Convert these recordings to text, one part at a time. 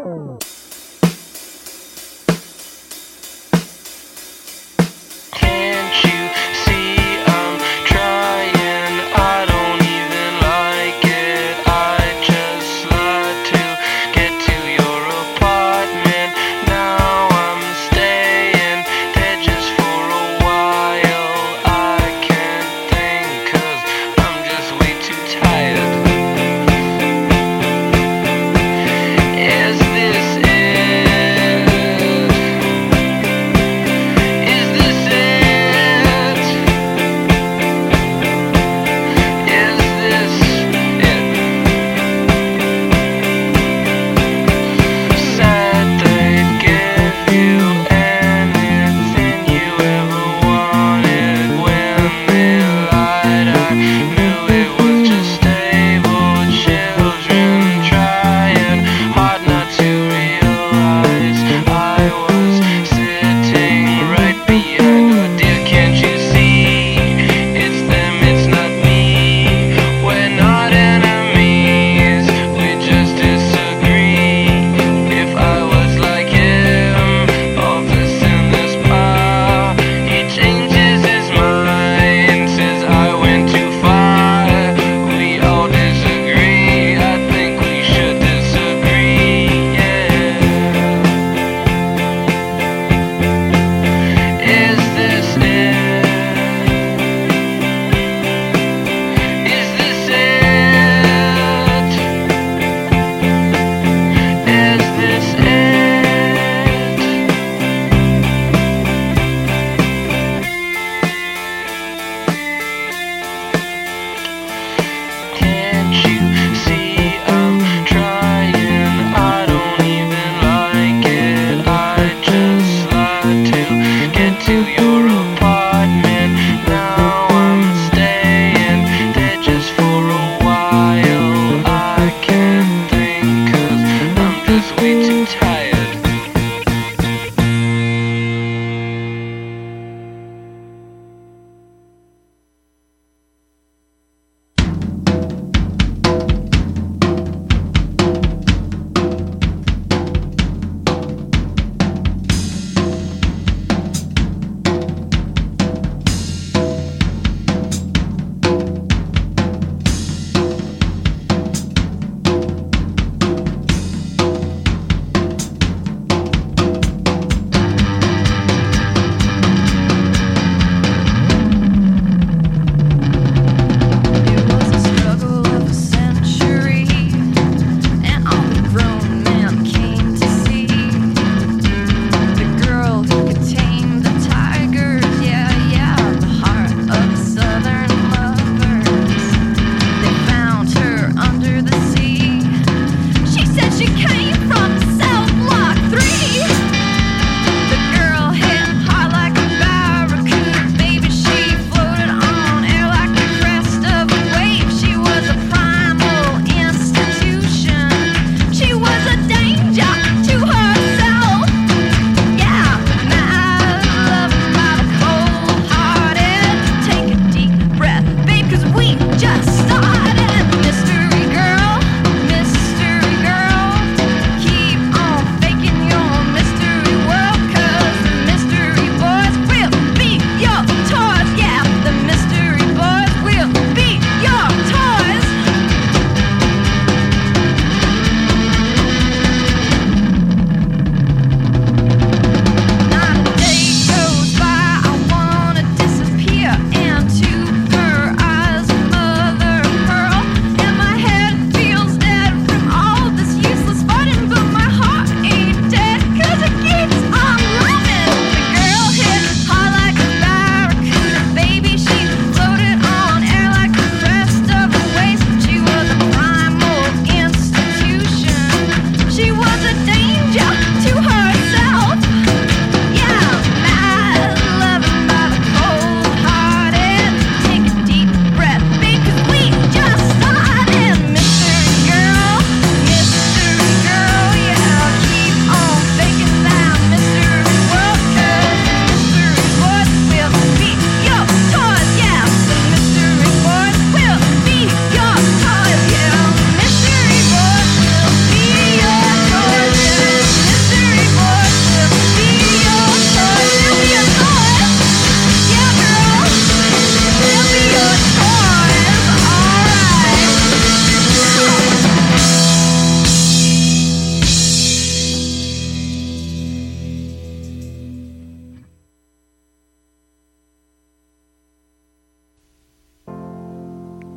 Disappear into her eyes, mother.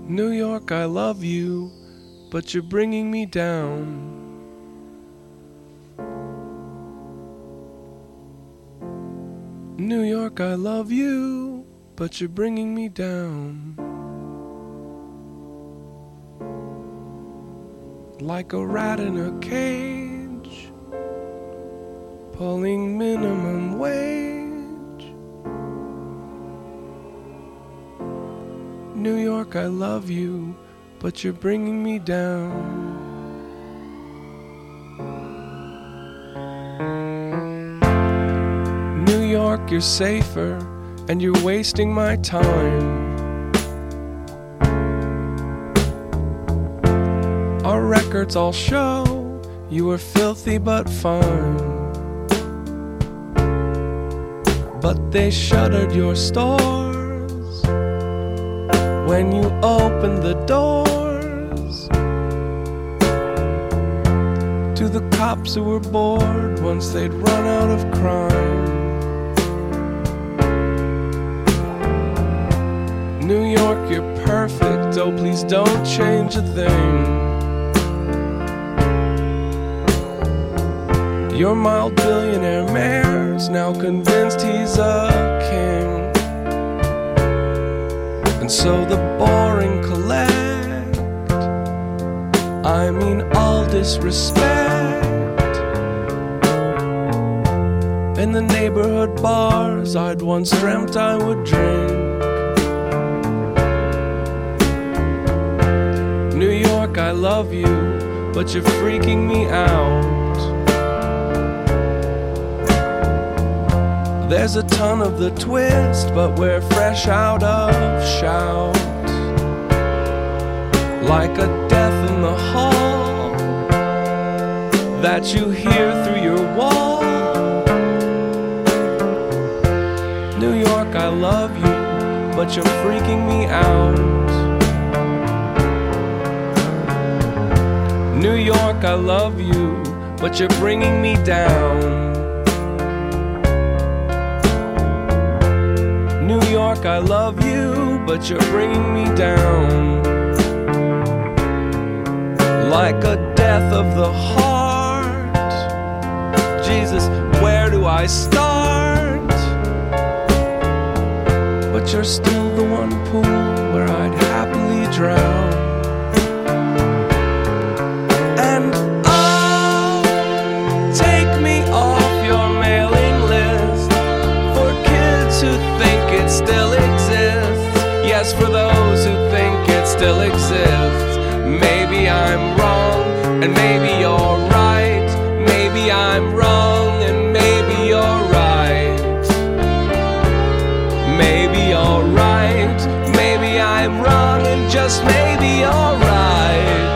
New York, I love you, but you're bringing me down. New York, I love you, but you're bringing me down. Like a rat in a cage, pulling minimum wage. New York, I love you, but you're bringing me down. New York, you're safer, and you're wasting my time. Our records all show you were filthy but fine. But they shuttered your stores when you opened the doors to the cops who were bored once they'd run out of crime. New York, you're perfect, oh please don't change a thing. Your mild billionaire mayor's now convinced he's a king. And so the boring collect, I mean all disrespect. In the neighborhood bars I'd once dreamt I would drink. New York, I love you, but you're freaking me out. There's a ton of the twist, but we're fresh out of shout. Like a death in the hall that you hear through your wall. New York, I love you, but you're freaking me out. New York, I love you, but you're bringing me down. New York, I love you, but you're bringing me down. Like a death of the heart. Jesus, where do I start? But you're still the one pool where I'd happily drown. And oh, take me off your mailing list for kids who think it still exists. Yes, for those who think it still exists. Maybe I'm wrong, and maybe you're right. Maybe I'm wrong, and maybe you're right. Maybe you're right. Maybe I'm wrong, and just maybe you're right.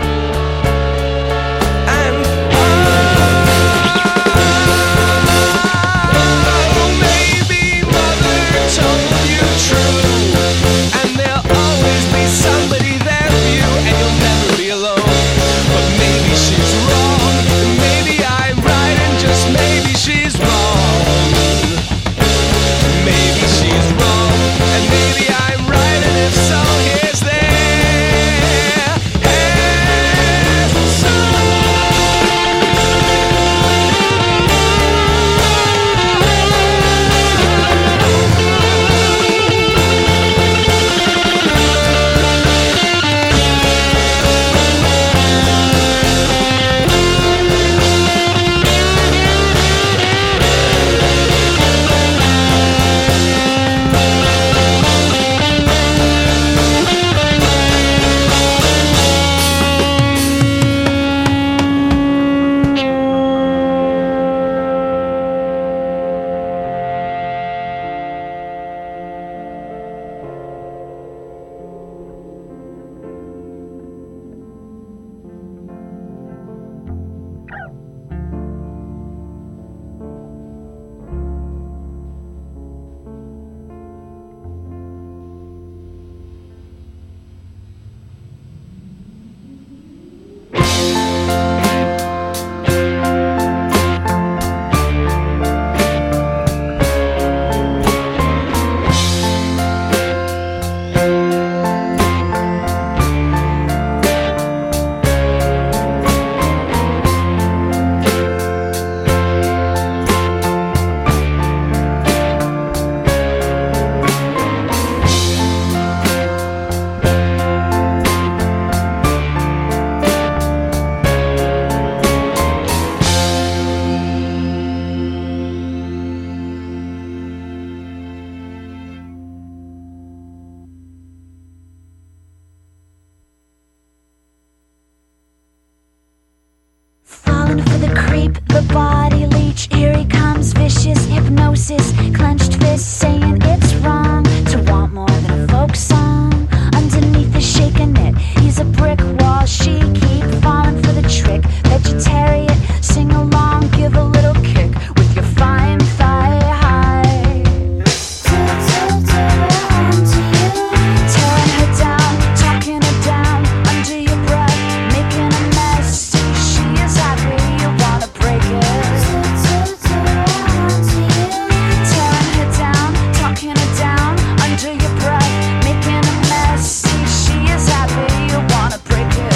Somebody there for you, and you'll never be alone. But maybe she's wrong, and maybe I'm right, and just maybe she's wrong. Maybe she's wrong, and maybe I'm right, and if so, here's there. looch. Here he comes, vicious hypnosis, clenched fist saying it's wrong to want more than a folk song. Underneath the shaking it, he's a brick wall. She keep falling for the trick. Vegetarian, sing along, give a little kick with your fine thigh high. Tearing her down, talking her down under your breath, making a mess. See, she is happy, you wanna break it. Tearing her down, talking her down under your breath, making a mess. See, she is happy, you wanna break it.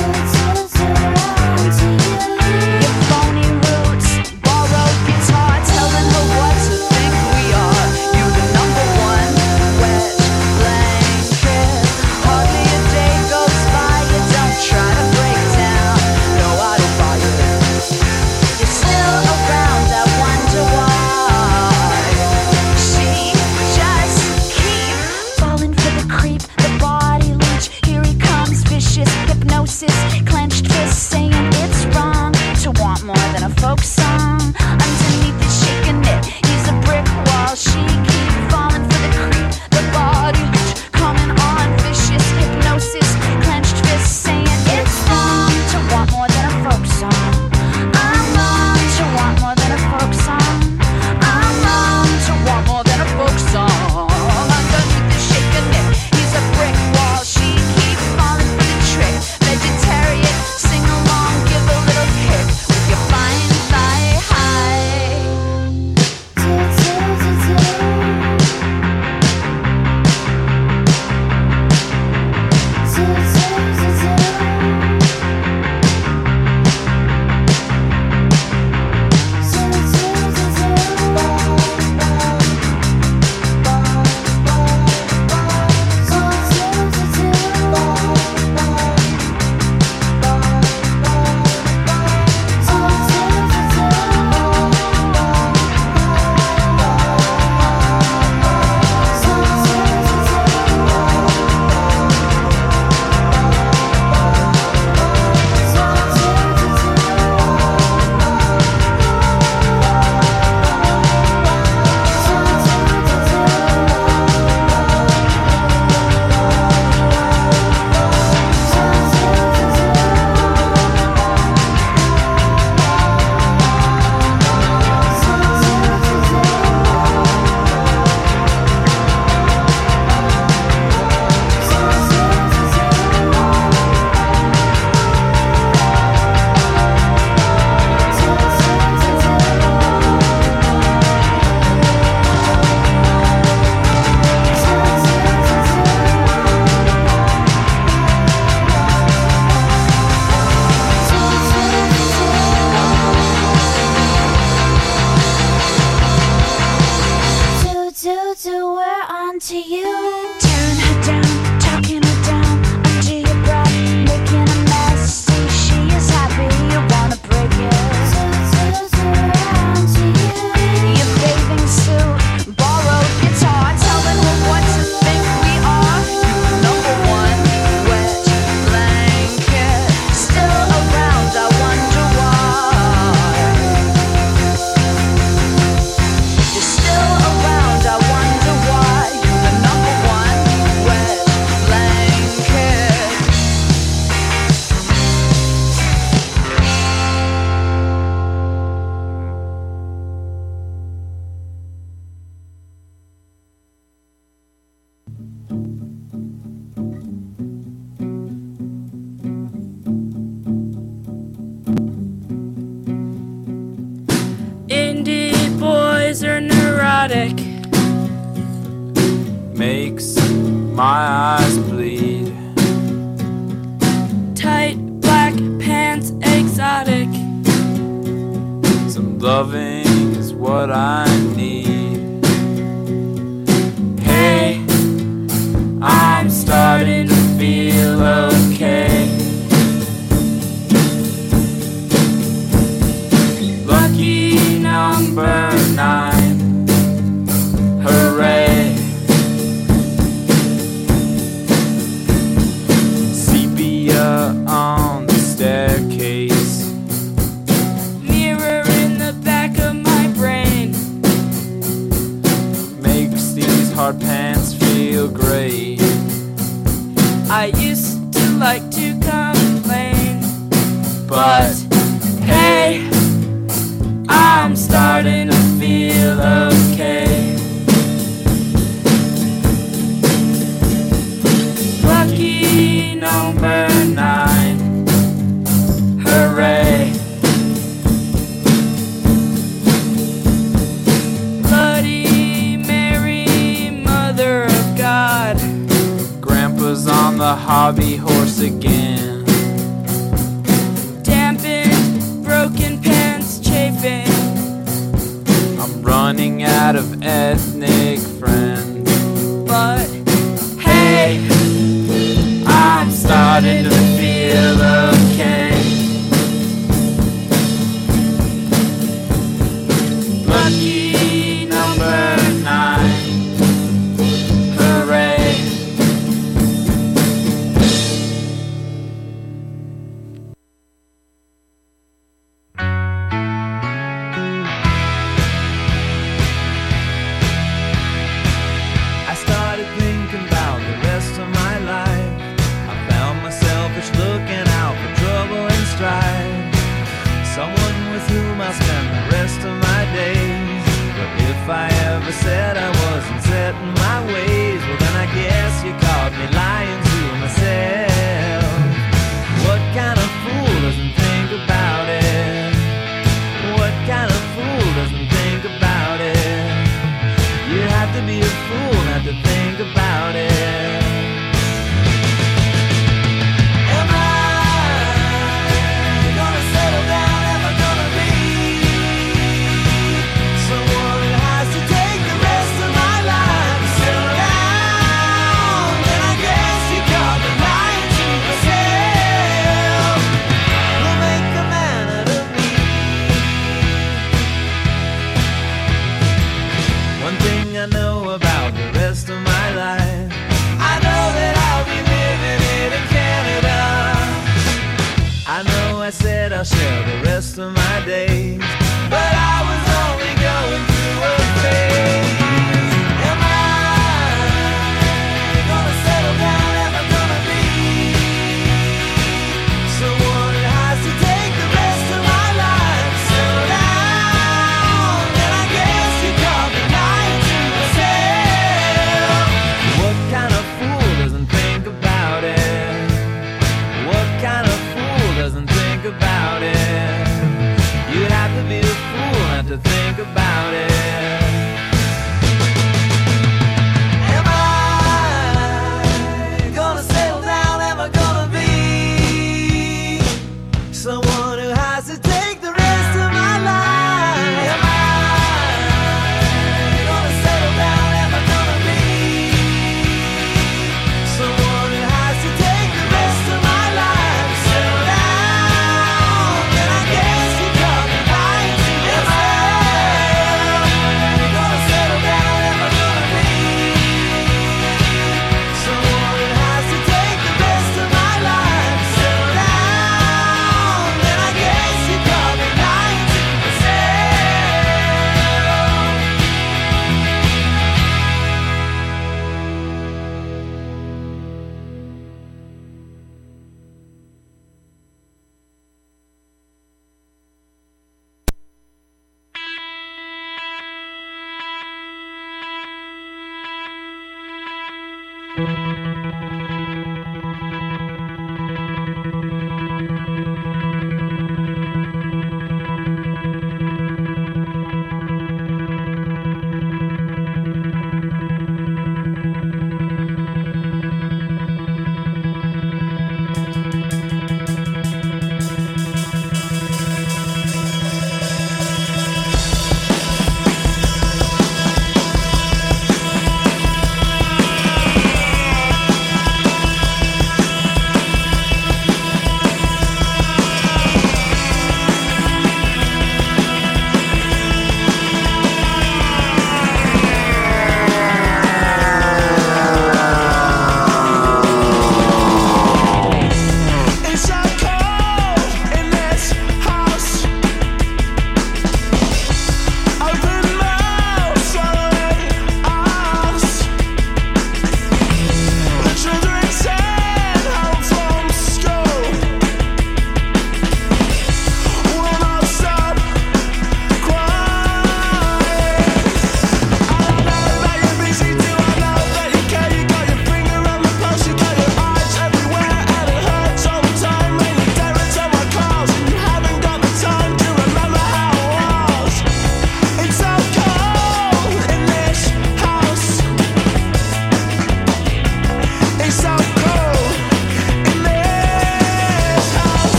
Your phony roots, borrowed guitar, telling her what to think we are. You the number one wet blanket. Hardly a day goes by, you don't try to break down. No, I don't buy it. You're still around, I wonder why. She just keep falling for the creep, the body leech. Here he comes, vicious hypnosis, clenched fist saying it's wrong to want more than a folk song. Underneath the shaking it, he's a brick wall. She keep falling for the creep, the body leech. Coming on, vicious hypnosis, clenched fist saying it's wrong to want more than a folk song. I'm wrong to want more than a folk song. I'm wrong to want more than a folk song. Underneath the shaking it, he's a brick wall. She keep falling for the trick. Vegetarian, sing along, give a little kick with your fine thigh high. We're on to you. Tearing her down, talking her down under your breath, making a mess. See, she is happy, you wanna break it. Your bathing suit, borrowed guitar, telling her what to think we are. You the number one wet blanket. Still around, I wonder why. You're still around, I wonder why. You the number one wet blanket. Indie boys are neurotic. Makes my eyes bleed. Tight black pants, exotic. Some loving is what I need. Hey, I'm starting to feel okay. Lucky number 9. Hooray. Sepia on the staircase. Mirror in the back of I used to like to complain, But hey, I'm starting to feel okay. Lucky number 9, hooray. Bloody Mary, Mother of God. Grandpa's on the hobby horse again. Dampened, broken pants chafing. I'm running out of ethnic friends. But Hey, I'm starting to feel okay. Lucky number 9, hooray. I started thinking about the rest of my life. I found myself just looking out for trouble and strife. Someone with whom I'll spend the rest of my days. But if I ever said I wasn't set in my ways, well then I guess you caught me lying to myself. What kind of fool doesn't think about it? What kind of fool doesn't think about it? You have to be a fool not to think about it. Am I gonna settle down? Am I gonna be someone who has to take the rest of my life to settle down? Then I guess you caught me lying to myself. Will make a man out of me. One thing I know about the rest of my life, I know that I'll be living it in Canada. I know I said I'll share the rest of my days, but I was only going through a phase. Am I gonna settle down? Am I gonna be someone who has to take the rest of my life to settle down? Then I guess you caught me lying to myself. What kind of fool doesn't think about it? What kind of fool doesn't think about it? You have to be a fool not to think about it. Am I gonna settle down? Am I gonna be someone who has to take the rest of my life? Am I gonna settle down? Am I gonna be someone who has to take the rest of my life? Settle down, then I guess you caught me lying to myself. Gonna settle down? Am I gonna be someone who has to take the rest of my life? Settle down, then I guess you caught me lying to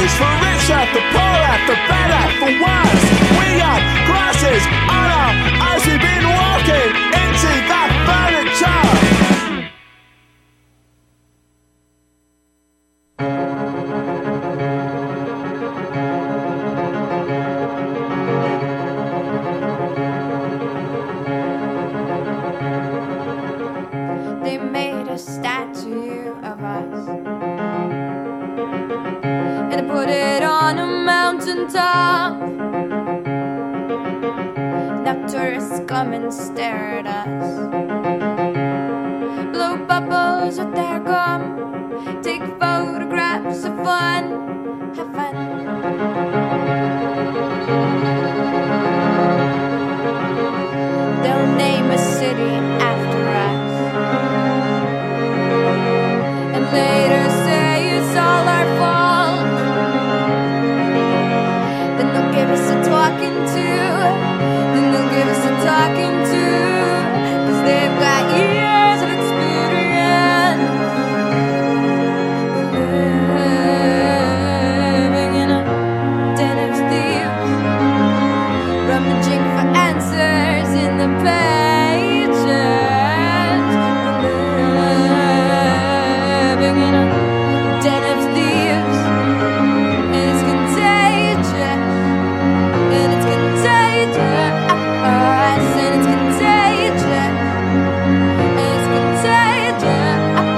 days for richer, for poorer, for better, for worse. We have crosses on our eyes. We've been walking into that furniture. They made a statue of us and they put it on a mountain top. Now tourists come and stare at us, blow bubbles with their gum, take photographs of fun, have fun. They'll name a city after us and later say it's all our fault. Then they'll give us a talking to, then they'll give us a talking to, 'cause they've got years of experience. We're living in a den of thieves, rummaging for answers in the pages. We're living in a den of thieves, and it's contagious, and it's contagious, and it's contagious, and it's contagious.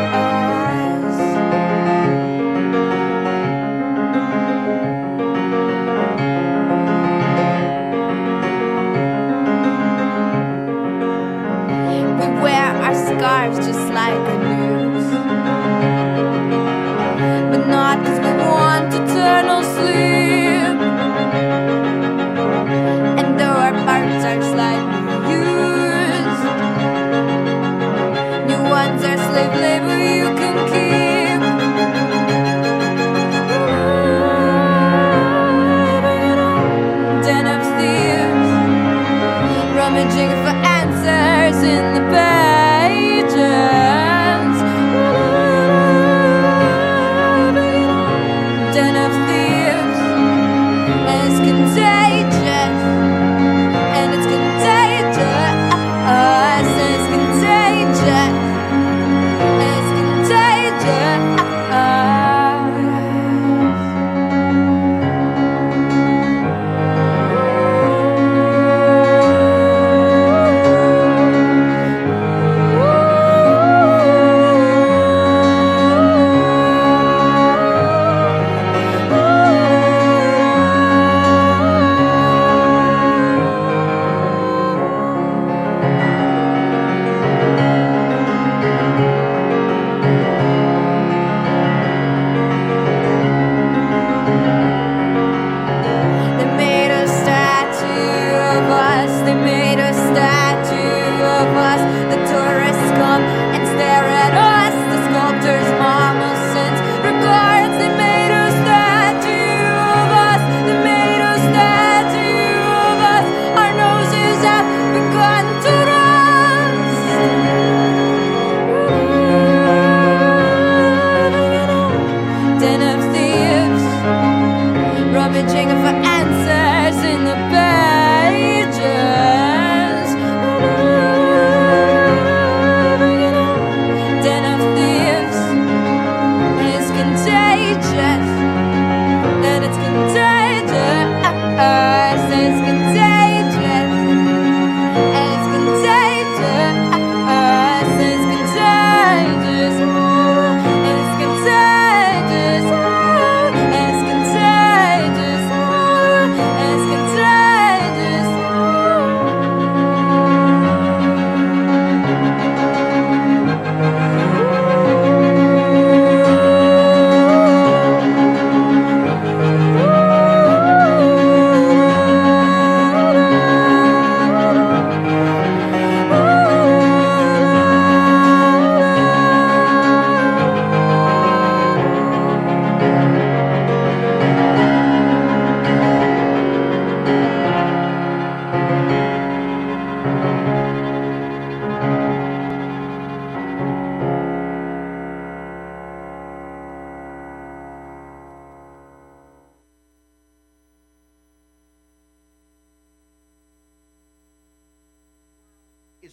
We wear our scarves just like the news, but not 'cause we want eternal sleep. And though our parts are slightly used, new ones are slave labor you can keep. Den of thieves, rummaging for answers in the pages. Den of thieves, and it's contagious, and it's contagious, and it's contagious, and it's contagious.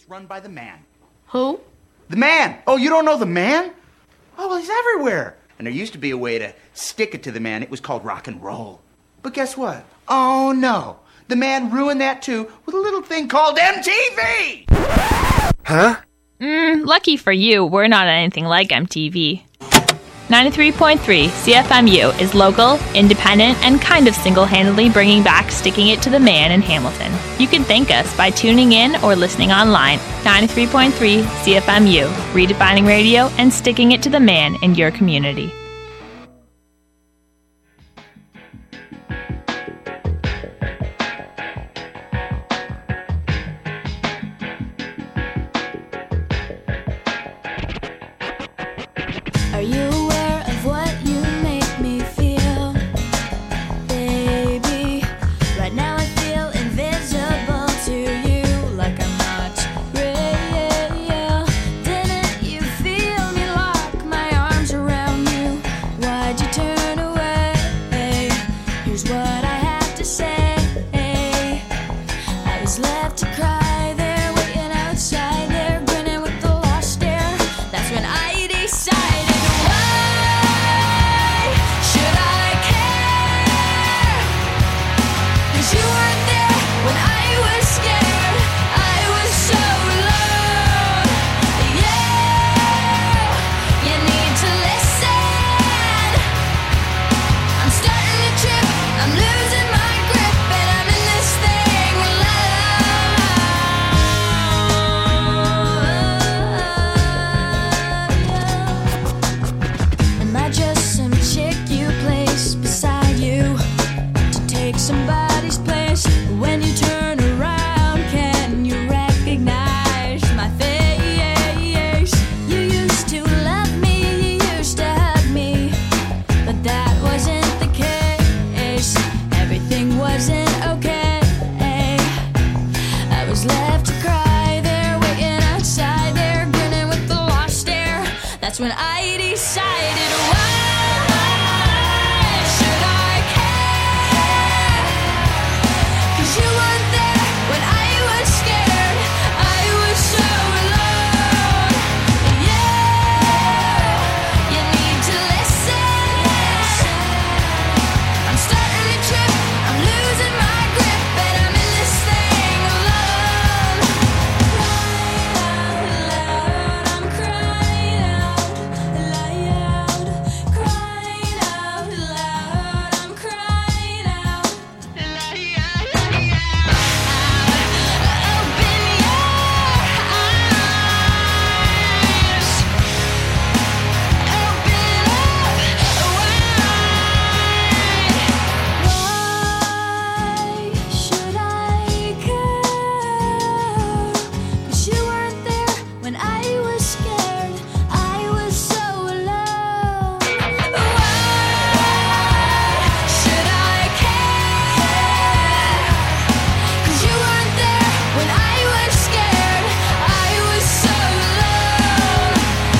is run by the Man. Who? The Man! Oh, you don't know the Man? Oh, well, he's everywhere. And there used to be a way to stick it to the Man. It was called rock and roll. But guess what? Oh, no. The Man ruined that, too, with a little thing called MTV! Huh? Lucky for you, we're not anything like MTV. 93.3 CFMU is local, independent, and kind of single-handedly bringing back Sticking It to the Man in Hamilton. You can thank us by tuning in or listening online. 93.3 CFMU, redefining radio and sticking it to the man in your community. Are you aware of what you make me feel, baby? Right now I feel invisible to you, like I'm not real. Didn't you feel me lock my arms around you? Why'd you turn away? Here's what I have to say. I was left to cry there, waiting outside there, grinning with the lost stare. That's when I decided. You weren't there when I was scared. I was so alone. Yeah, you need to listen. I'm starting to trip, I'm losing my grip, and I'm in this thing alone. Am I just some chick you place beside you to take somebody's place? When you turn around, can you recognize my face? You used to love me, you used to hug me, but that wasn't the case. Everything wasn't okay. I was left to cry there, waiting outside there, grinning with the lost stare. That's when I decided, why should I care? 'Cause you weren't there when I was scared. I was so alone. Yeah, you need to listen. I'm starting to trip, I'm losing my grip, and I'm in this thing alone. I'm crying out loud, crying out loud. I'm crying out loud. Open your eyes, open up wide. Why should I care? 'Cause you weren't there when I was scared. I was so alone. Why should I care? 'Cause you weren't there when I was scared. I was so alone.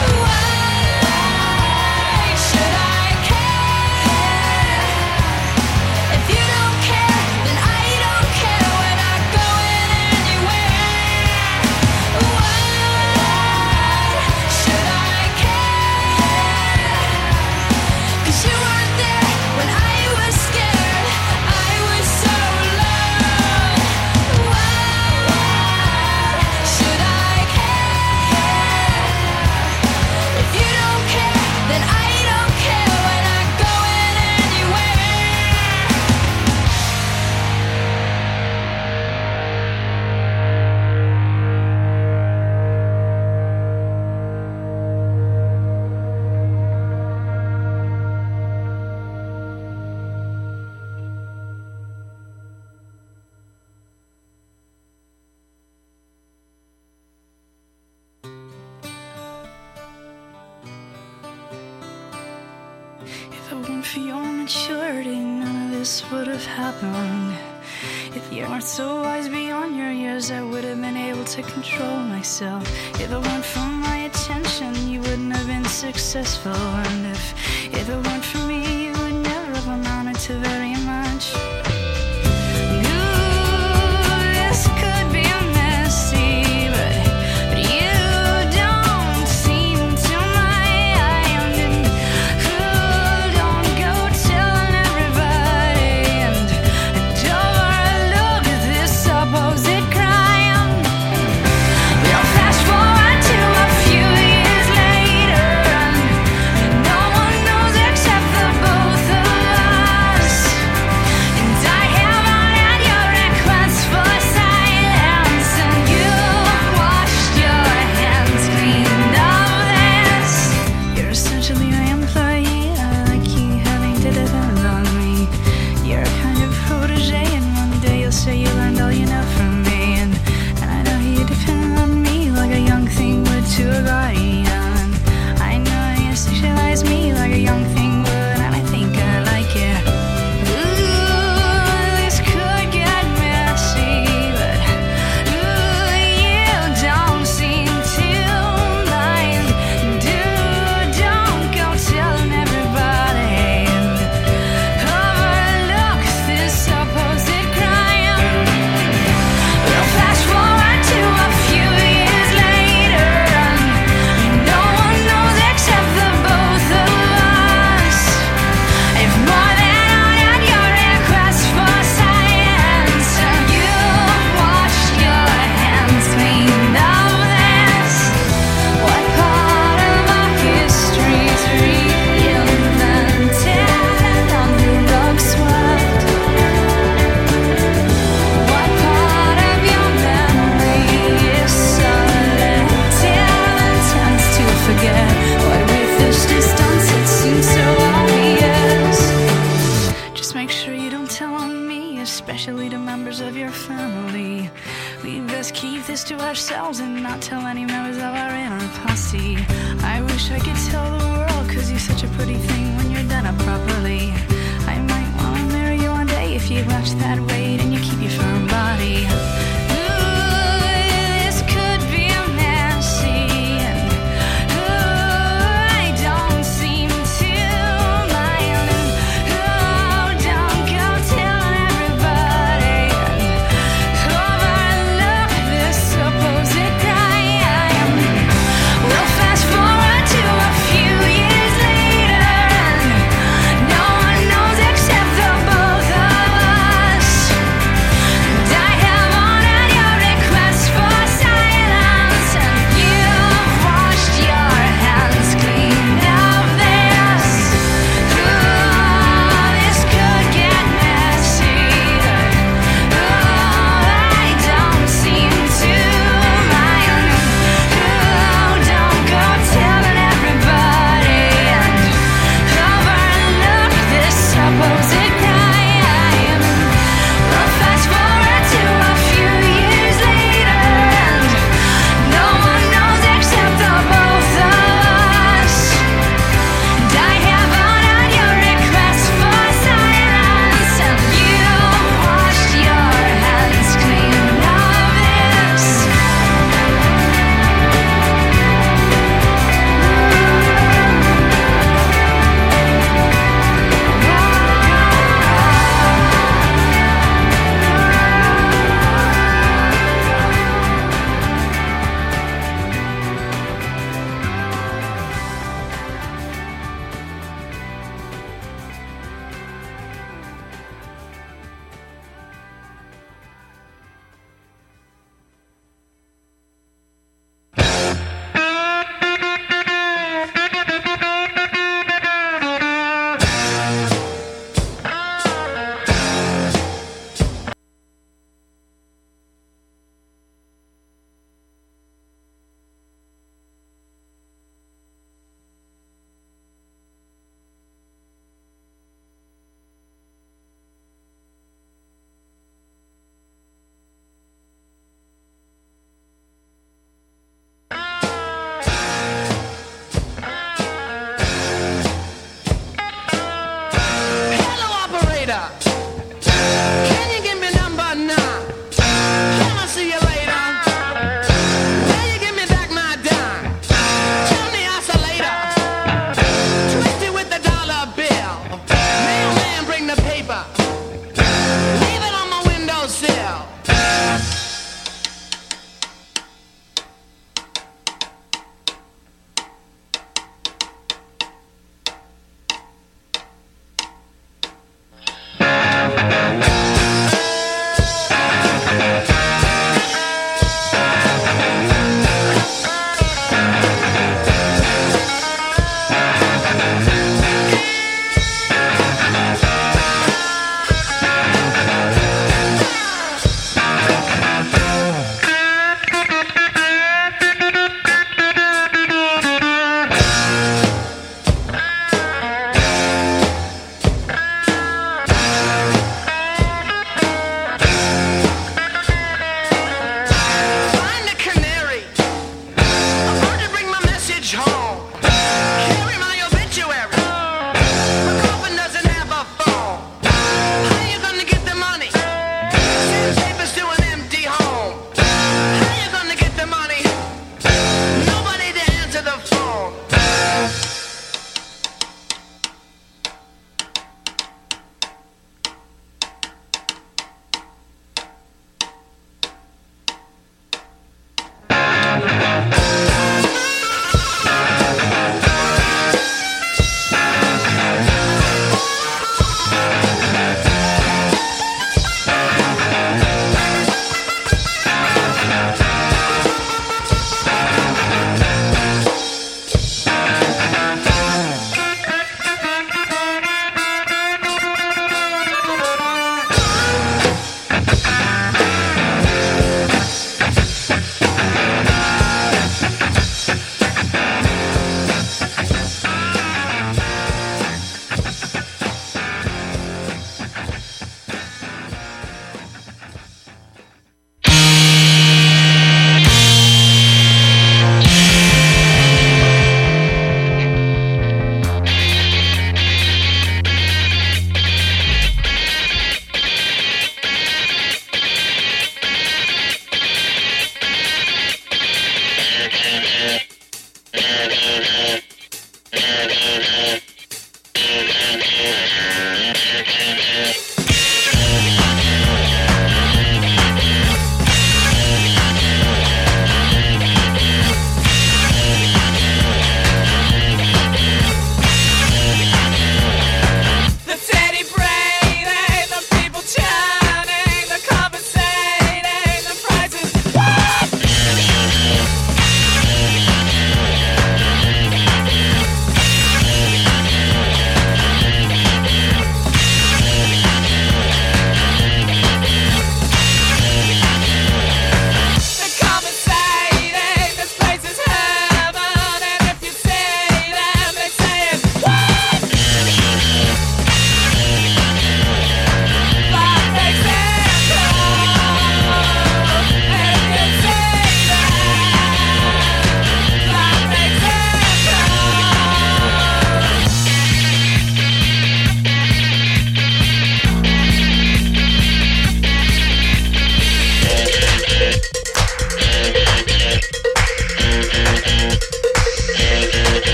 Why should I care? If you don't care, then I don't care. We're not going anywhere. Why should I care? 'Cause you weren't there when I was scared. I was so alone. Why should I care? If you don't care, then I don't care. We're not going anywhere. If it weren't for your maturity, none of this would have happened. If you weren't so wise beyond your years, I would have been able to control myself. If it weren't for my attention, you wouldn't have been successful. And if it weren't for me, you would never have amounted to very much. Ooh, this could be messy, but especially to members of your family. We best keep this to ourselves and not tell any members of our inner posse. I wish I could tell the world, cause you're such a pretty thing when you're done up properly. I might wanna marry you one day if you watch that weight and you keep your firm body. No one knows except the both of us.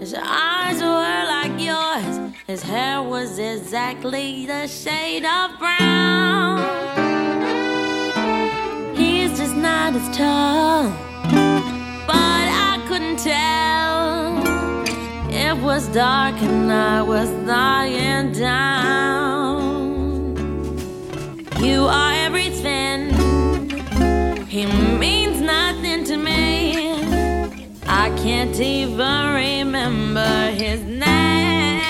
His eyes were like yours. His hair was exactly the shade of brown. He's just not as tall, but I couldn't tell. It was dark and I was lying down. You are everything. He means nothing to me. I can't even remember his name.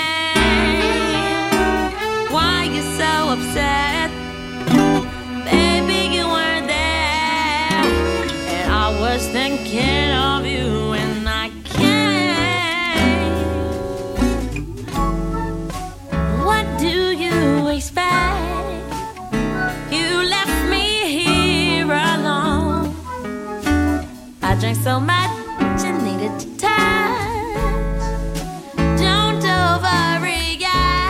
Why you so upset? Baby, you weren't there. And I was thinking of you and I can't. What do you expect? You left me here alone. I drank so much and needed to touch. Don't overreact.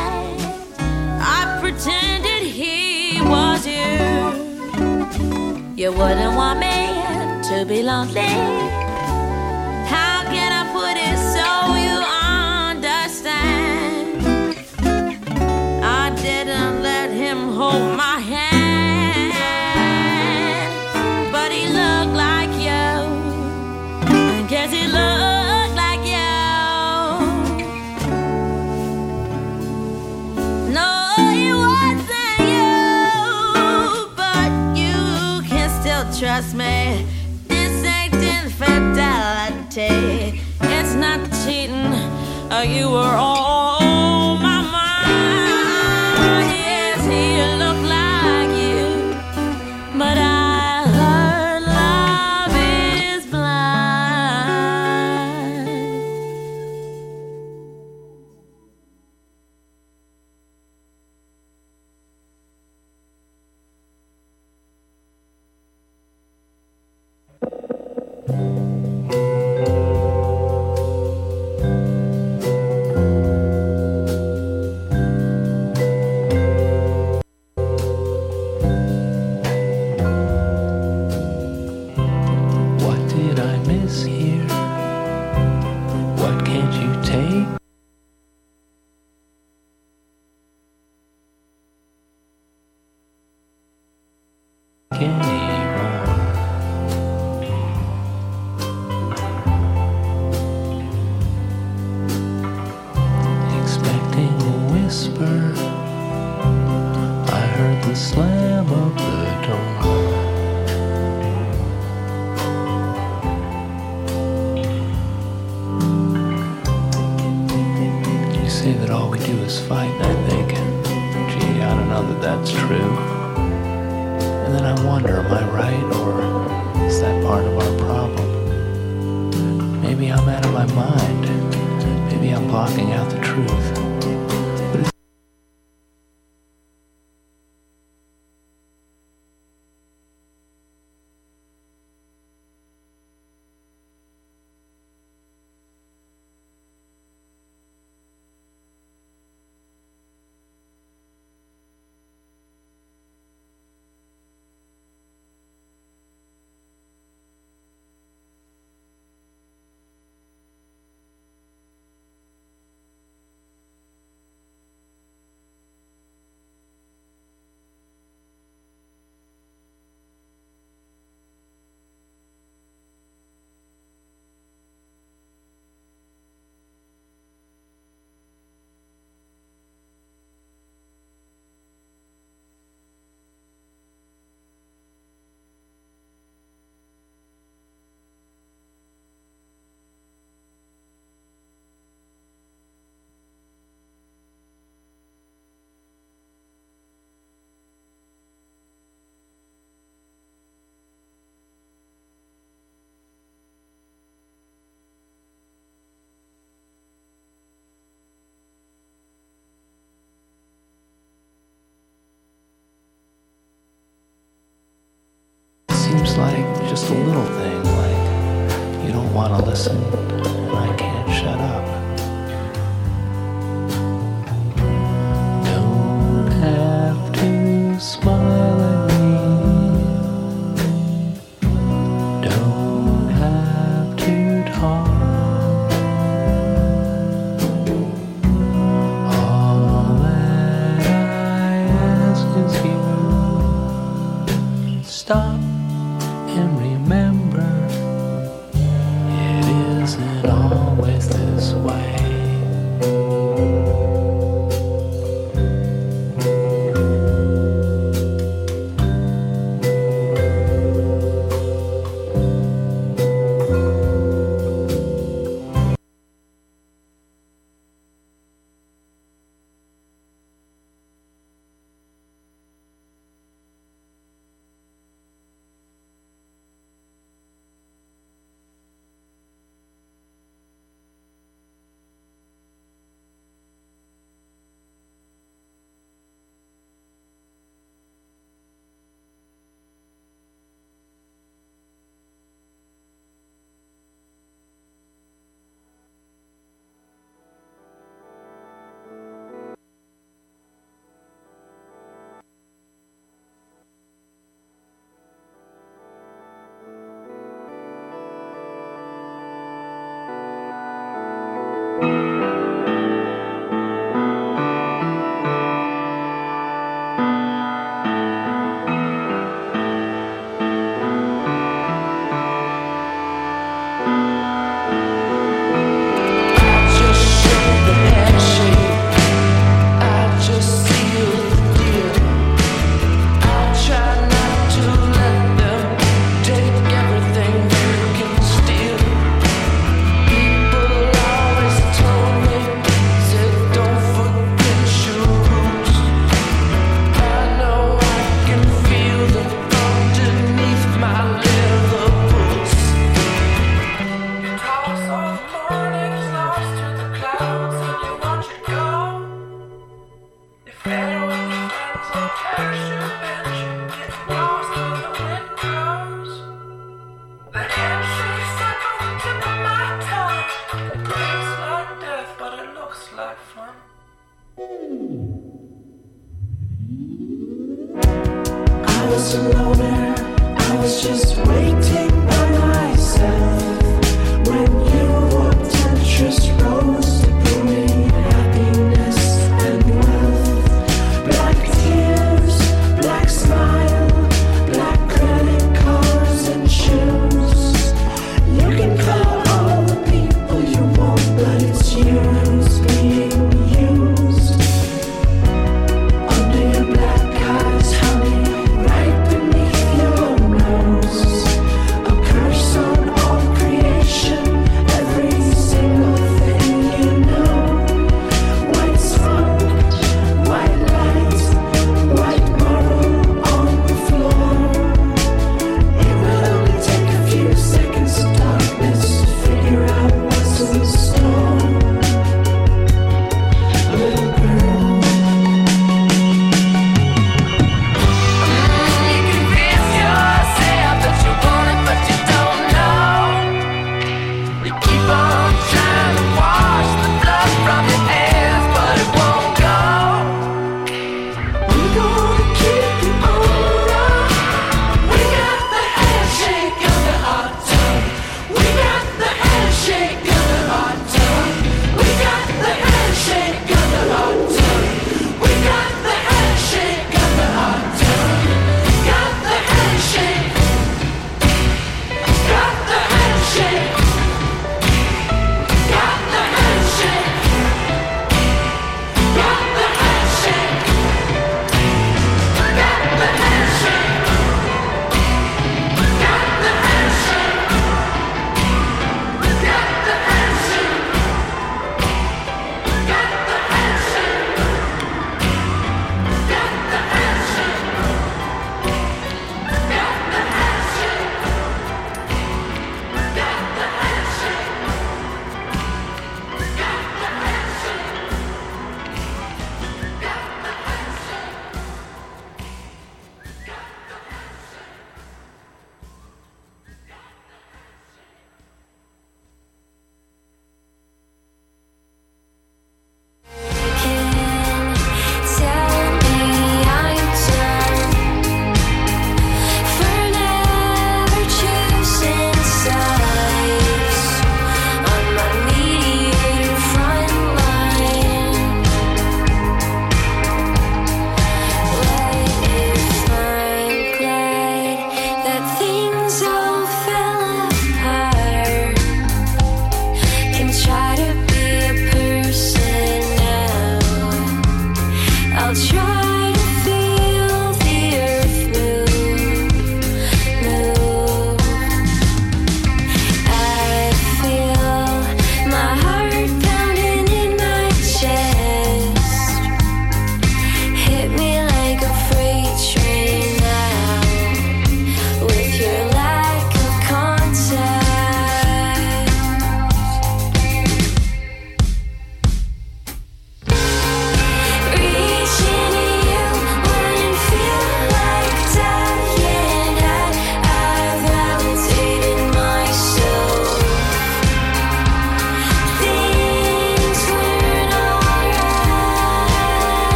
I pretended he was you. You wouldn't want me to be lonely. How can I put it so you understand? I didn't let him hold my hand, but he looked like you. Guess he looked like you. No, it wasn't you, but you can still trust me. This ain't infidelity. It's not cheating. You were on my mind. Yes, he looked like you, but I heard love is blind. What did I miss here? What can't you take anymore? Expecting a whisper, I heard the slam of the door. You say that all we do is fight, and I think, gee, I don't know that that's true. And then I wonder, am I right, or is that part of our problem? Maybe I'm out of my mind. Maybe I'm blocking out the truth. But it's seems like just a little thing, like you don't want to listen